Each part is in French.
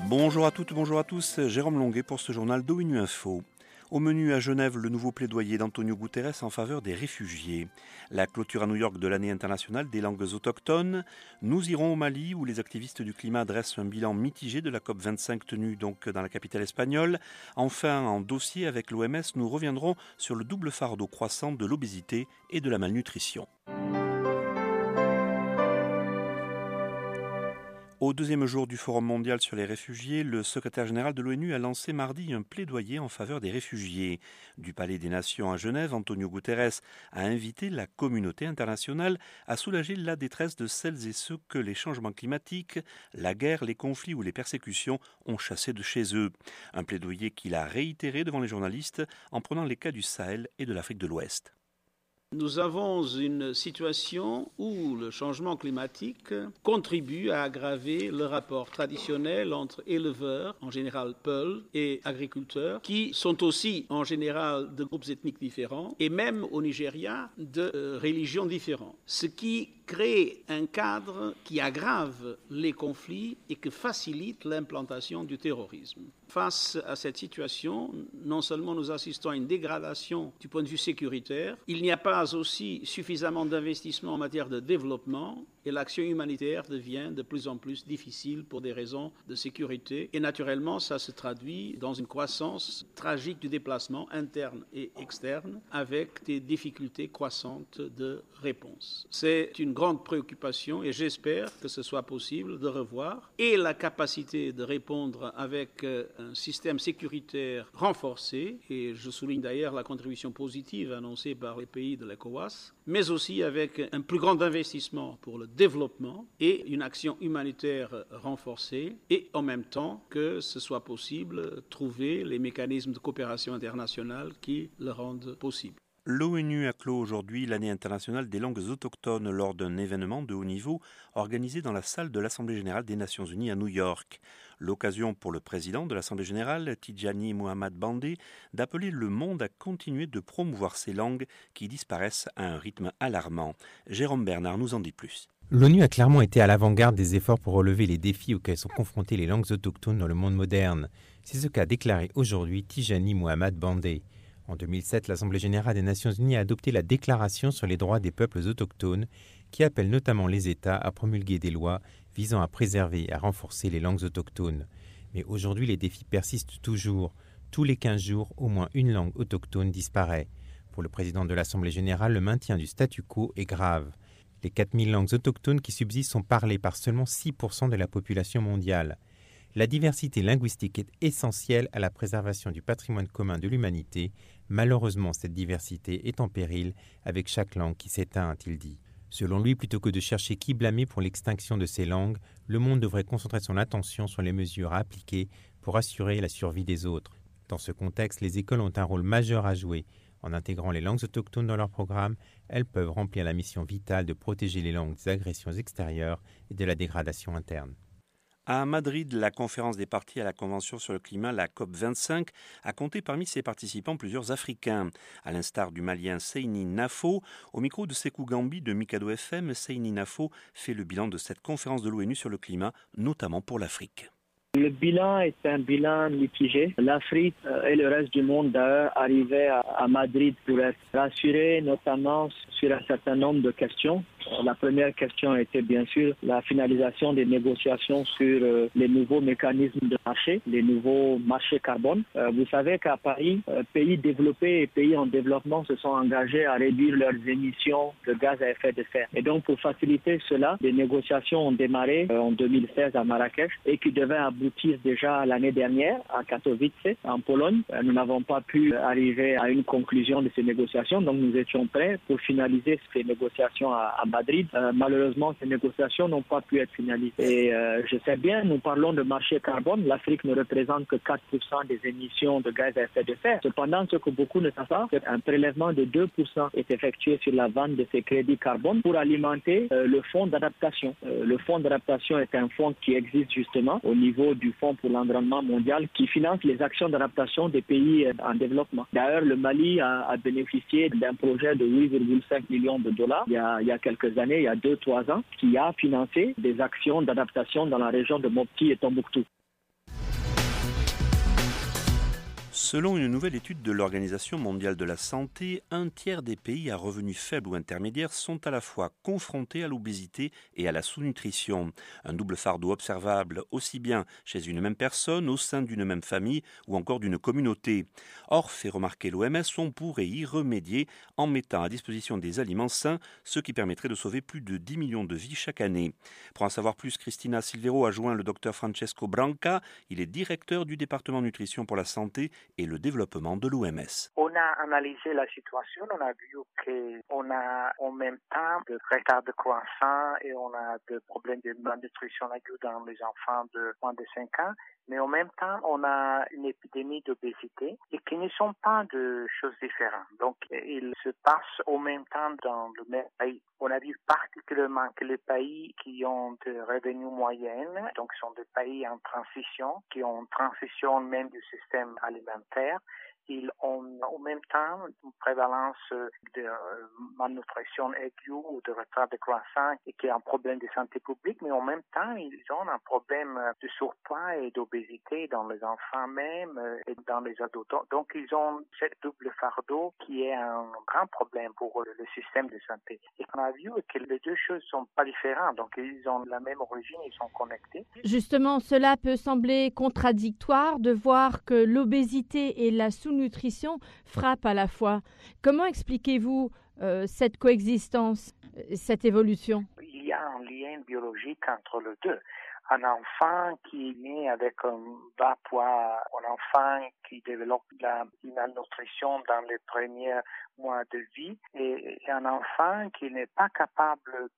Bonjour à toutes, bonjour à tous, Jérôme Longuet pour ce journal d'ONU Info. Au menu à Genève, le nouveau plaidoyer d'Antonio Guterres en faveur des réfugiés. La clôture à New York de l'année internationale des langues autochtones. Nous irons au Mali où les activistes du climat dressent un bilan mitigé de la COP25 tenue donc dans la capitale espagnole. Enfin, en dossier avec l'OMS, nous reviendrons sur le double fardeau croissant de l'obésité et de la malnutrition. Au deuxième jour du Forum mondial sur les réfugiés, le secrétaire général de l'ONU a lancé mardi un plaidoyer en faveur des réfugiés. Du Palais des Nations à Genève, Antonio Guterres a invité la communauté internationale à soulager la détresse de celles et ceux que les changements climatiques, la guerre, les conflits ou les persécutions ont chassés de chez eux. Un plaidoyer qu'il a réitéré devant les journalistes en prenant les cas du Sahel et de l'Afrique de l'Ouest. Nous avons une situation où le changement climatique contribue à aggraver le rapport traditionnel entre éleveurs, en général peuls, et agriculteurs, qui sont aussi en général de groupes ethniques différents, et même au Nigeria de religions différentes. Ce qui crée un cadre qui aggrave les conflits et qui facilite l'implantation du terrorisme. Face à cette situation, non seulement nous assistons à une dégradation du point de vue sécuritaire, il n'y a pas aussi suffisamment d'investissement en matière de développement et l'action humanitaire devient de plus en plus difficile pour des raisons de sécurité. Et naturellement, ça se traduit dans une croissance tragique du déplacement interne et externe avec des difficultés croissantes de réponse. C'est une grande préoccupation et j'espère que ce soit possible de revoir et la capacité de répondre avec un système sécuritaire renforcé, et je souligne d'ailleurs la contribution positive annoncée par les pays de l'ECOWAS, mais aussi avec un plus grand investissement pour le développement et une action humanitaire renforcée, et en même temps que ce soit possible trouver les mécanismes de coopération internationale qui le rendent possible. L'ONU a clos aujourd'hui l'année internationale des langues autochtones lors d'un événement de haut niveau organisé dans la salle de l'Assemblée générale des Nations unies à New York. L'occasion pour le président de l'Assemblée générale, Tijani Muhammad Bandeh, d'appeler le monde à continuer de promouvoir ces langues qui disparaissent à un rythme alarmant. Jérôme Bernard nous en dit plus. L'ONU a clairement été à l'avant-garde des efforts pour relever les défis auxquels sont confrontées les langues autochtones dans le monde moderne. C'est ce qu'a déclaré aujourd'hui Tijani Muhammad Bandeh. En 2007, l'Assemblée générale des Nations unies a adopté la Déclaration sur les droits des peuples autochtones qui appelle notamment les États à promulguer des lois visant à préserver et à renforcer les langues autochtones. Mais aujourd'hui, les défis persistent toujours. Tous les 15 jours, au moins une langue autochtone disparaît. Pour le président de l'Assemblée générale, le maintien du statu quo est grave. Les 4000 langues autochtones qui subsistent sont parlées par seulement 6% de la population mondiale. La diversité linguistique est essentielle à la préservation du patrimoine commun de l'humanité. Malheureusement, cette diversité est en péril avec chaque langue qui s'éteint, a-t-il dit. Selon lui, plutôt que de chercher qui blâmer pour l'extinction de ces langues, le monde devrait concentrer son attention sur les mesures à appliquer pour assurer la survie des autres. Dans ce contexte, les écoles ont un rôle majeur à jouer. En intégrant les langues autochtones dans leur programme, elles peuvent remplir la mission vitale de protéger les langues des agressions extérieures et de la dégradation interne. À Madrid, la conférence des parties à la Convention sur le climat, la COP25, a compté parmi ses participants plusieurs Africains. À l'instar du Malien Seyni Nafo, au micro de Sékou Gambi de Mikado FM, Seyni Nafo fait le bilan de cette conférence de l'ONU sur le climat, notamment pour l'Afrique. Le bilan est un bilan mitigé. L'Afrique et le reste du monde d'ailleurs arrivaient à Madrid pour être rassurés, notamment sur un certain nombre de questions. La première question était bien sûr la finalisation des négociations sur les nouveaux mécanismes de marché, les nouveaux marchés carbone. Vous savez qu'à Paris, pays développés et pays en développement se sont engagés à réduire leurs émissions de gaz à effet de serre. Et donc pour faciliter cela, les négociations ont démarré en 2016 à Marrakech et qui devaient aboutir déjà l'année dernière à Katowice, en Pologne. Nous n'avons pas pu arriver à une conclusion de ces négociations, donc nous étions prêts pour finaliser ces négociations à Madrid. Malheureusement, ces négociations n'ont pas pu être finalisées. Et je sais bien, nous parlons de marché carbone. L'Afrique ne représente que 4% des émissions de gaz à effet de serre. Cependant, ce que beaucoup ne savent pas, c'est qu'un prélèvement de 2% est effectué sur la vente de ces crédits carbone pour alimenter le fonds d'adaptation. Le fonds d'adaptation est un fonds qui existe justement au niveau du Fonds pour l'environnement mondial qui finance les actions d'adaptation des pays en développement. D'ailleurs, le Mali a bénéficié d'un projet de 8,5 millions de dollars il y a quelques années, il y a 2-3 ans, qui a financé des actions d'adaptation dans la région de Mopti et Tombouctou. Selon une nouvelle étude de l'Organisation mondiale de la santé, un tiers des pays à revenus faibles ou intermédiaires sont à la fois confrontés à l'obésité et à la sous-nutrition. Un double fardeau observable aussi bien chez une même personne, au sein d'une même famille ou encore d'une communauté. Or, fait remarquer l'OMS, on pourrait y remédier en mettant à disposition des aliments sains, ce qui permettrait de sauver plus de 10 millions de vies chaque année. Pour en savoir plus, Cristina Silvero a joint le docteur Francesco Branca. Il est directeur du département nutrition pour la santé et le développement de l'OMS. On a analysé la situation, on a vu qu'on a en même temps de retard de croissance et on a des problèmes de malnutrition aiguë dans les enfants de moins de 5 ans. Mais en même temps, on a une épidémie d'obésité et qui ne sont pas de choses différentes. Donc, ils se passent en même temps dans le même pays. On a vu particulièrement que les pays qui ont des revenus moyens, donc sont des pays en transition, qui ont une transition même du système alimentaire, ils ont en même temps une prévalence de malnutrition aiguë ou de retard de croissance et qui est un problème de santé publique, mais en même temps, ils ont un problème de surpoids et d'obésité dans les enfants même et dans les adultes. Donc, ils ont ce double fardeau qui est un grand problème pour le système de santé. Et on a vu que les deux choses ne sont pas différentes, donc ils ont la même origine, ils sont connectés. Justement, cela peut sembler contradictoire de voir que l'obésité et la sous-nutrition frappent à la fois. Comment expliquez-vous cette coexistence, cette évolution? Il y a un lien biologique entre les deux. Un enfant qui est né avec un bas poids, un enfant qui développe la malnutrition dans les premiers mois de vie et un enfant qui n'est pas capable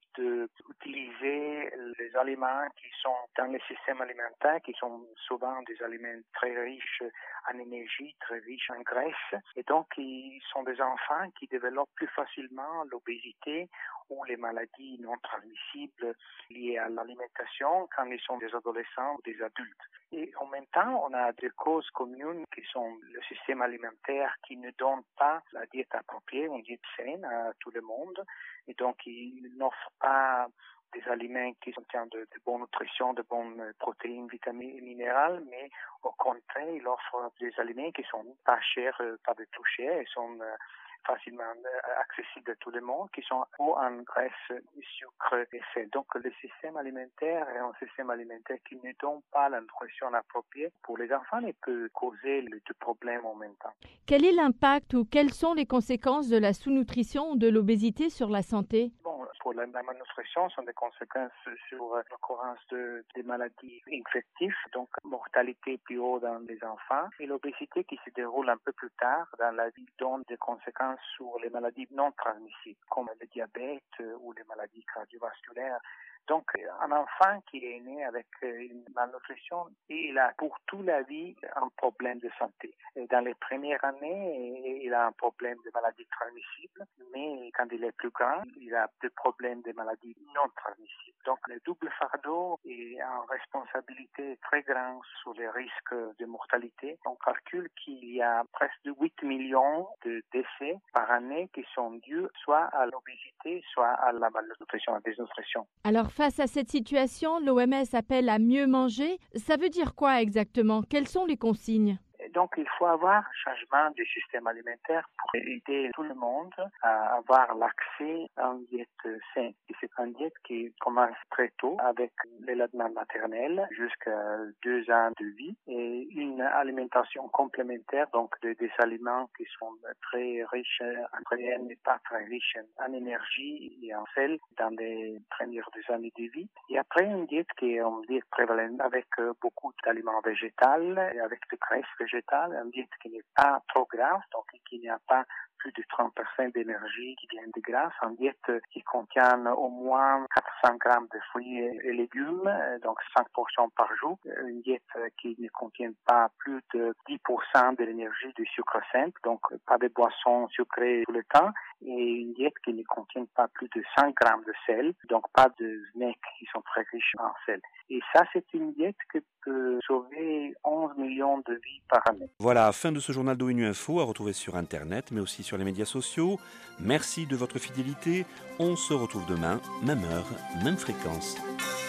d'utiliser les aliments qui sont dans le système alimentaire, qui sont souvent des aliments très riches en énergie, très riches en graisse. Et donc, ils sont des enfants qui développent plus facilement l'obésité ou les maladies non transmissibles liées à l'alimentation quand ils sont des adolescents ou des adultes. Et en même temps, on a des causes communes qui sont le système alimentaire qui ne donne pas la diète appropriée, une diète saine à tout le monde. Et donc, il n'offre pas des aliments qui contiennent de bonne nutrition, de bonnes protéines, vitamines et minérales, mais au contraire, il offre des aliments qui sont pas chers, pas du tout chers, et sont facilement accessibles à tout le monde, qui sont hauts en graisse, sucre et sel. Donc, le système alimentaire est un système alimentaire qui ne donne pas la nutrition appropriée pour les enfants et peut causer les deux problèmes en même temps. Quel est l'impact ou quelles sont les conséquences de la sous-nutrition ou de l'obésité sur la santé? Pour la malnutrition, sont des conséquences sur l'occurrence des maladies infectives, donc mortalité plus haute dans les enfants, et l'obésité qui se déroule un peu plus tard dans la vie donne des conséquences sur les maladies non transmissibles, comme le diabète ou les maladies cardiovasculaires. Donc, un enfant qui est né avec une malnutrition, il a pour toute la vie un problème de santé. Et dans les premières années, il a un problème de maladie transmissible, mais quand il est plus grand, il a des problèmes de maladies non transmissibles. Donc, le double fardeau est une responsabilité très grande sur les risques de mortalité. On calcule qu'il y a presque 8 millions de décès par année qui sont dus soit à l'obésité, soit à la malnutrition, à la désnutrition. Alors, face à cette situation, l'OMS appelle à mieux manger. Ça veut dire quoi exactement? Quelles sont les consignes? Donc, il faut avoir un changement du système alimentaire pour aider tout le monde à avoir l'accès à une diète saine. C'est une diète qui commence très tôt avec l'allaitement maternel jusqu'à 2 ans de vie et une alimentation complémentaire, donc des aliments qui sont très riches en protéines et pas très riches en énergie et en sel dans les premières 2 années de vie. Et après, une diète qui est une diète prévalente avec beaucoup d'aliments végétaux et avec de graisses végétales, une diète qui n'est pas trop grasse, donc qui n'y a pas plus de 30% d'énergie qui vient de graisse, une diète qui contient au moins 400 grammes de fruits et légumes, donc 5% par jour, une diète qui ne contient pas plus de 10% de l'énergie du sucre simple, donc pas de boissons sucrées tout le temps, et une diète qui ne contient pas plus de 100 grammes de sel, donc pas de snacks qui sont très riches en sel. Et ça, c'est une diète qui peut sauver 11 millions de vies par année. Voilà, fin de ce journal d'ONU Info à retrouver sur Internet, mais aussi sur les médias sociaux. Merci de votre fidélité. On se retrouve demain, même heure, même fréquence.